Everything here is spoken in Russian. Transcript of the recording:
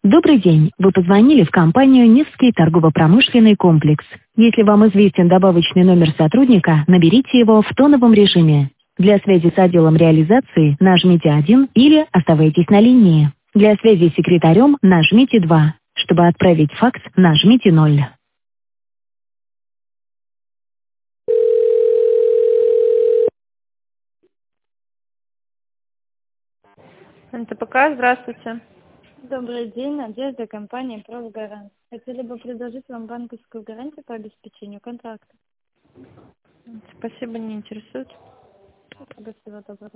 Добрый день. Вы позвонили в компанию «Невский торгово-промышленный комплекс». Если вам известен добавочный номер сотрудника, наберите его в тоновом режиме. Для связи с отделом реализации нажмите 1 или оставайтесь на линии. Для связи с секретарем нажмите 2. Чтобы отправить факс, нажмите 0. НТПК, здравствуйте. Добрый день, Надежда, компания «Профгарант». Хотели бы предложить вам банковскую гарантию по обеспечению контракта. Спасибо, не интересует. Спасибо, доброго.